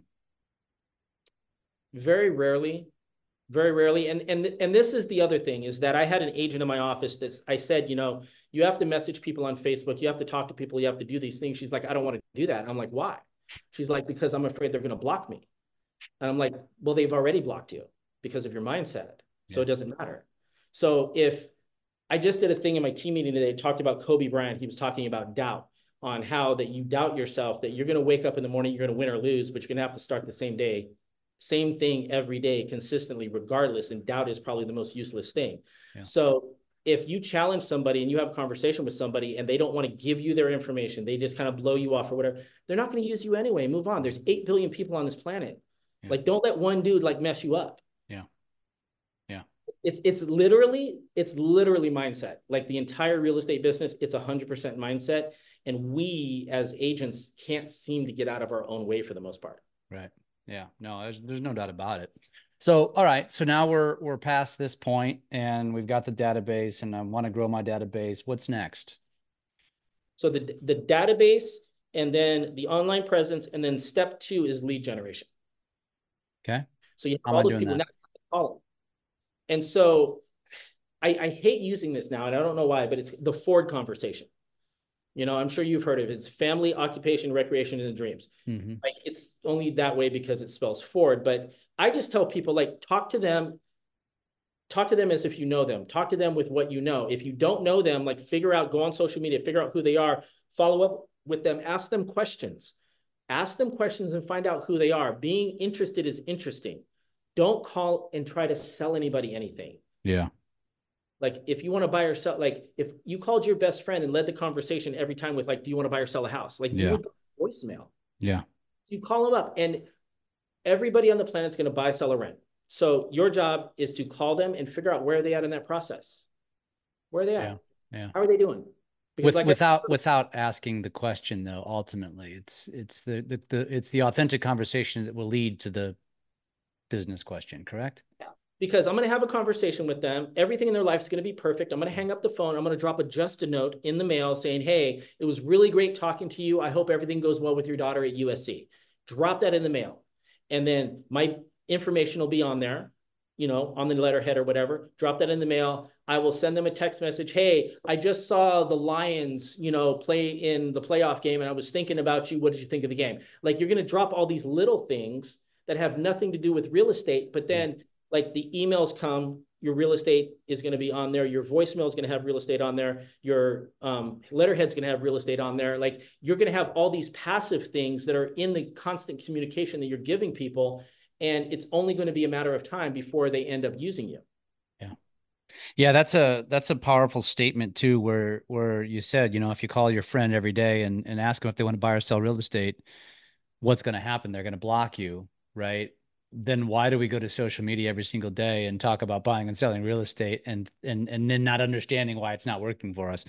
Very rarely. Very rarely. And this is the other thing, is that I had an agent in my office that I said, you have to message people on Facebook. You have to talk to people. You have to do these things. She's like, I don't want to do that. I'm like, why? She's like, because I'm afraid they're going to block me. And I'm like, well, they've already blocked you because of your mindset. So it doesn't matter. So if I just did a thing in my team meeting today, talked about Kobe Bryant. He was talking about doubt, on how that you doubt yourself, that you're going to wake up in the morning, you're going to win or lose, but you're going to have to start the same day. Same thing every day, consistently, regardless. And doubt is probably the most useless thing. Yeah. So if you challenge somebody and you have a conversation with somebody and they don't want to give you their information, they just kind of blow you off or whatever, they're not going to use you anyway. Move on. There's 8 billion people on this planet. Yeah. Like, don't let one dude mess you up. Yeah. Yeah. It's literally mindset. Like, the entire real estate business, it's 100% mindset. And we as agents can't seem to get out of our own way for the most part. Right. Yeah, no, there's no doubt about it. So, all right. So now we're past this point and we've got the database and I want to grow my database. What's next? So the database, and then the online presence, and then step 2 is lead generation. Okay. So you have all those people now call them. And so I hate using this now, and I don't know why, but it's the Ford conversation. I'm sure you've heard of it. It's family, occupation, recreation, and dreams. Mm-hmm. Like, it's only that way because it spells Ford. But I just tell people, like, talk to them as if you know them. Talk to them with what you know. If you don't know them, like, go on social media, figure out who they are, follow up with them, ask them questions. Ask them questions and find out who they are. Being interested is interesting. Don't call and try to sell anybody anything. Yeah. Like, if you want to buy or sell, like, if you called your best friend and led the conversation every time with, like, do you want to buy or sell a house? Like, you would voicemail. Yeah. So you call them up, and everybody on the planet's going to buy, sell, or rent. So your job is to call them and figure out where are they at in that process. Where are they at? Yeah. How are they doing? Because without asking the question, though, ultimately it's the authentic conversation that will lead to the business question, correct? Yeah. Because I'm going to have a conversation with them. Everything in their life is going to be perfect. I'm going to hang up the phone. I'm going to drop just a note in the mail saying, hey, it was really great talking to you. I hope everything goes well with your daughter at USC. Drop that in the mail. And then my information will be on there, on the letterhead or whatever. Drop that in the mail. I will send them a text message. Hey, I just saw the Lions, play in the playoff game, and I was thinking about you. What did you think of the game? Like, you're going to drop all these little things that have nothing to do with real estate, but then like, the emails come, your real estate is going to be on there. Your voicemail is going to have real estate on there. Your letterhead's going to have real estate on there. Like, you're going to have all these passive things that are in the constant communication that you're giving people. And it's only going to be a matter of time before they end up using you. Yeah. Yeah. That's a powerful statement too, where you said, if you call your friend every day and ask them if they want to buy or sell real estate, what's going to happen? They're going to block you, right? Then why do we go to social media every single day and talk about buying and selling real estate and then not understanding why it's not working for us?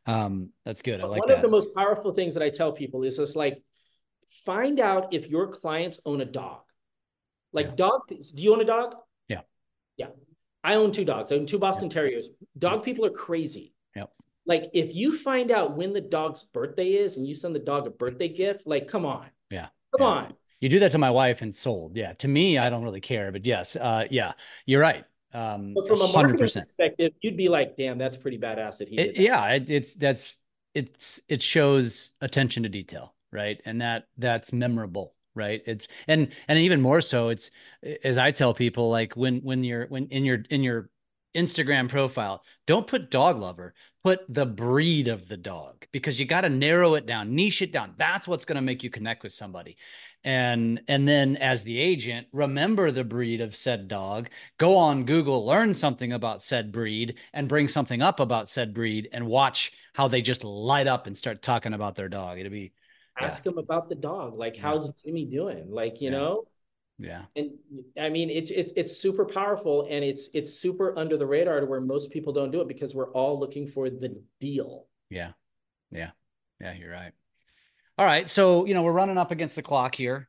That's good. I But like one of that. the most powerful things that I tell people is just like, find out if your clients own a dog. Like do you own a dog? Yeah. Yeah. I own 2 dogs. I own 2 Boston Yep. Terriers. Dog people are crazy. Yep. Like if you find out when the dog's birthday is and you send the dog a birthday gift, like, come on. Yeah. Come on. You do that to my wife and sold. Yeah. To me, I don't really care, but yes. Yeah, you're right. But from a marketing 100%. perspective, you'd be like, damn, that's pretty badass that he did that. Yeah. It shows attention to detail, right? And that's memorable, right? And even more so, it's, as I tell people, like when in your Instagram profile, don't put dog lover, put the breed of the dog, because you got to narrow it down, niche it down. That's what's going to make you connect with somebody. And then as the agent, remember the breed of said dog, go on Google, learn something about said breed, and bring something up about said breed, and watch how they just light up and start talking about their dog. It'll be, ask him about the dog. Like, how's Jimmy doing? Like, you know? Yeah. And I mean, it's super powerful, and it's super under the radar to where most people don't do it because we're all looking for the deal. Yeah. You're right. All right. So, we're running up against the clock here.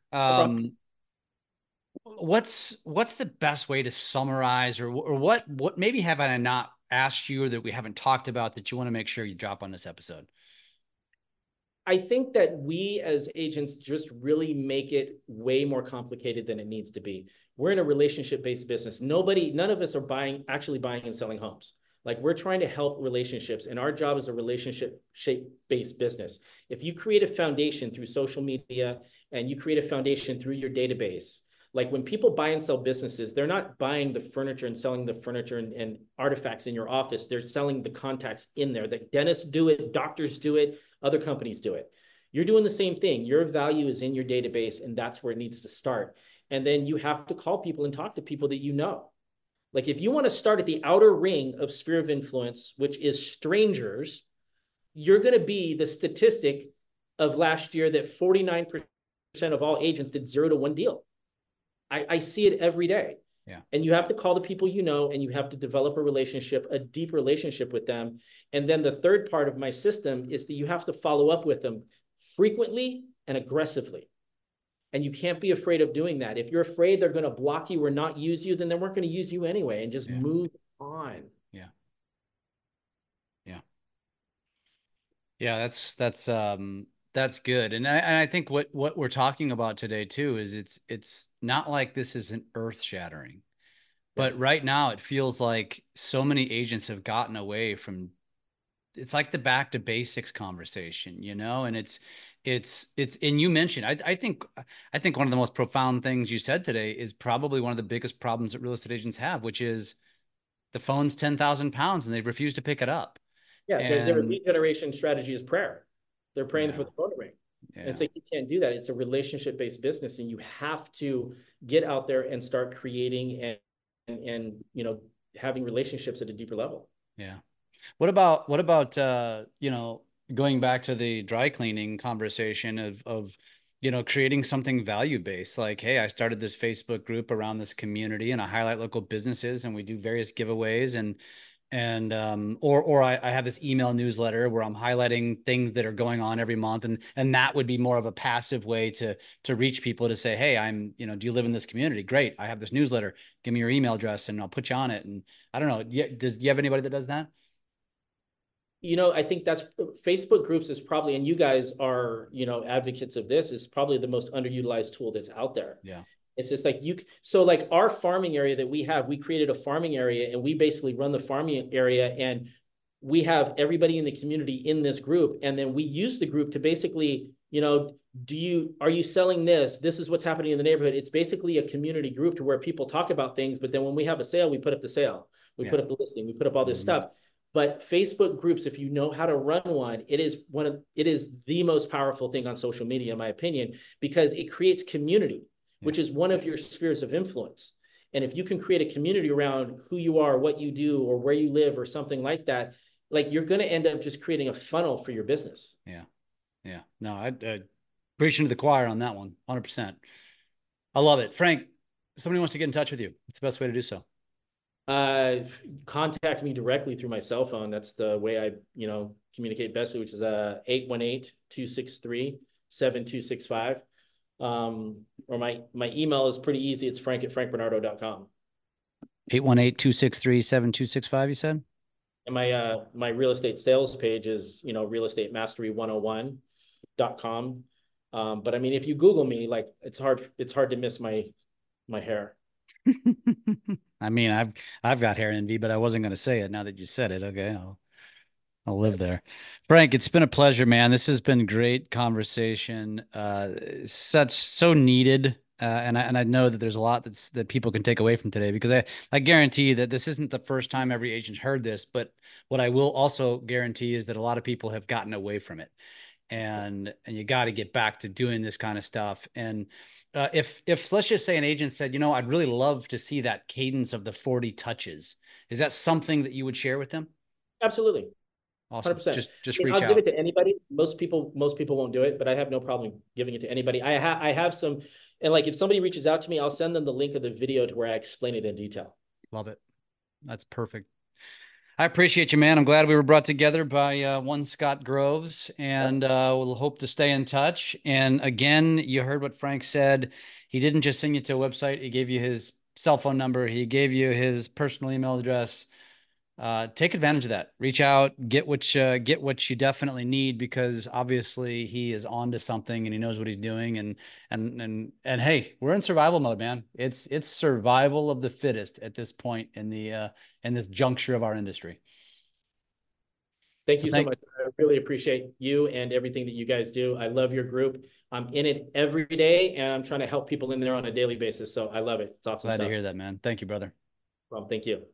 What's the best way to summarize, or what maybe have I not asked you, or that we haven't talked about, that you want to make sure you drop on this episode? I think that we as agents just really make it way more complicated than it needs to be. We're in a relationship-based business. None of us are actually buying and selling homes. Like, we're trying to help relationships, and our job is a relationship-based business. If you create a foundation through social media and you create a foundation through your database, like when people buy and sell businesses, they're not buying the furniture and selling the furniture and artifacts in your office. They're selling the contacts in there. The dentists do it, doctors do it, other companies do it. You're doing the same thing. Your value is in your database, and that's where it needs to start. And then you have to call people and talk to people that you know. Like, if you want to start at the outer ring of sphere of influence, which is strangers, you're going to be the statistic of last year that 49% of all agents did 0 to 1 deal. I see it every day. Yeah. And you have to call the people you know, and you have to develop a relationship, a deep relationship with them. And then the third part of my system is that you have to follow up with them frequently and aggressively. And you can't be afraid of doing that. If you're afraid they're going to block you or not use you, then they weren't going to use you anyway, and just move on. Yeah, that's good. And I think what we're talking about today too is it's not like this isn't earth shattering, but right now it feels like so many agents have gotten away from, it's like the back to basics conversation, and and you mentioned, I think one of the most profound things you said today is probably one of the biggest problems that real estate agents have, which is the phone's 10,000 pounds and they refuse to pick it up. Yeah, their lead generation strategy is prayer. They're praying for the phone to ring. And it's like, you can't do that. It's a relationship-based business, and you have to get out there and start creating and having relationships at a deeper level. Yeah. What about going back to the dry cleaning conversation of creating something value-based, like, hey, I started this Facebook group around this community and I highlight local businesses and we do various giveaways or I have this email newsletter where I'm highlighting things that are going on every month. And that would be more of a passive way to reach people, to say, hey, do you live in this community? Great. I have this newsletter. Give me your email address and I'll put you on it. And I don't know. Do you have anybody that does that? I think that's Facebook groups is probably, and you guys are, advocates of this, is probably the most underutilized tool that's out there. Yeah. It's just like so like our farming area that we created a farming area, and we basically run the farming area, and we have everybody in the community in this group. And then we use the group to basically, are you selling this? This is what's happening in the neighborhood. It's basically a community group to where people talk about things, but then when we have a sale, we put up the sale, we put up the listing, we put up all this stuff. But Facebook groups, if you know how to run one, it is the most powerful thing on social media, in my opinion, because it creates community, which is one of your spheres of influence. And if you can create a community around who you are, what you do, or where you live, or something like that, like, you're going to end up just creating a funnel for your business. Yeah. No, I preaching to the choir on that one, 100%. I love it. Frank, if somebody wants to get in touch with you, what's the best way to do so? Contact me directly through my cell phone. That's the way I, communicate best, which is 818-263-7265. Or my email is pretty easy. It's frank@frankbernardo.com. 818-263-7265, you said? And my real estate sales page is, realestatemastry101.com. But I mean, if you Google me, like it's hard to miss my hair. I mean, I've got hair envy, but I wasn't going to say it. Now that you said it, okay, I'll live there. Frank, it's been a pleasure, man. This has been great conversation. So needed. And I know that there's a lot that people can take away from today, because I guarantee that this isn't the first time every agent's heard this, but what I will also guarantee is that a lot of people have gotten away from it, and you got to get back to doing this kind of stuff. And if let's just say an agent said, I'd really love to see that cadence of the 40 touches, is that something that you would share with them? Absolutely. Awesome. 100%. Just reach out. I'll give it to anybody. Most people won't do it, but I have no problem giving it to anybody. I have some, and like if somebody reaches out to me, I'll send them the link of the video to where I explain it in detail. Love it. That's perfect. I appreciate you, man. I'm glad we were brought together by one Scott Groves, and we'll hope to stay in touch. And again, you heard what Frank said. He didn't just send you to a website. He gave you his cell phone number. He gave you his personal email address. Take advantage of that. Reach out, get what you definitely need, because obviously he is onto something and he knows what he's doing. And hey, we're in survival mode, man. It's survival of the fittest at this point in this juncture of our industry. Thank you so much. I really appreciate you and everything that you guys do. I love your group. I'm in it every day, and I'm trying to help people in there on a daily basis. So I love it. It's awesome. Glad to hear that, man. Thank you, brother. Well, thank you.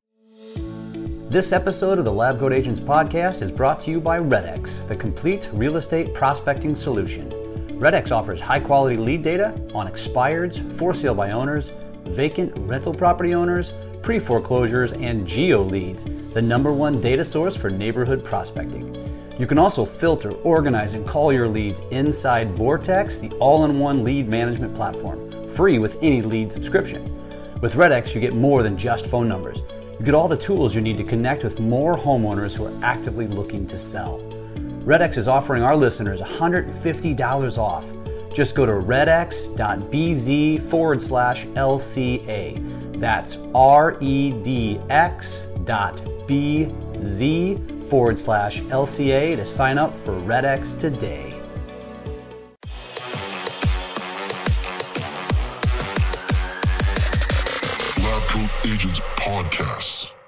This episode of the Lab Coat Agents podcast is brought to you by RedX, the complete real estate prospecting solution. RedX offers high-quality lead data on expireds, for sale by owners, vacant rental property owners, pre-foreclosures, and geo leads, the #1 data source for neighborhood prospecting. You can also filter, organize, and call your leads inside Vortex, the all-in-one lead management platform, free with any lead subscription. With RedX, you get more than just phone numbers. You get all the tools you need to connect with more homeowners who are actively looking to sell. RedX is offering our listeners $150 off. Just go to redx.bz/LCA. That's redx.bz/LCA to sign up for RedX today. Lab Coat Agents Podcast.